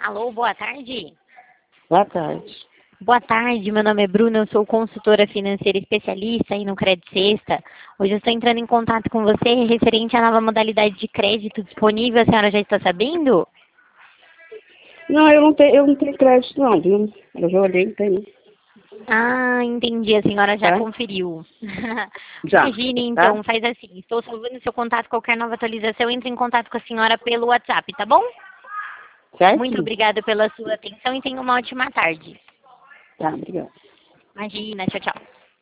Alô, boa tarde. Boa tarde. Boa tarde, meu nome é Bruna, eu sou consultora financeira especialista aí no Crédito Sexta. Hoje eu estou entrando em contato com você referente à nova modalidade de crédito disponível, a senhora já está sabendo? Não, eu não tenho crédito não, viu? Eu já olhei, não tenho. Ah, entendi, a senhora já Tá? conferiu. Já, Imagine, tá? então, faz assim, estou salvando seu contato, qualquer nova atualização, entre em contato com a senhora pelo WhatsApp, tá bom? Muito Certo? obrigada pela sua atenção e tenha uma ótima tarde. Tá, obrigada. Imagina, tchau, tchau.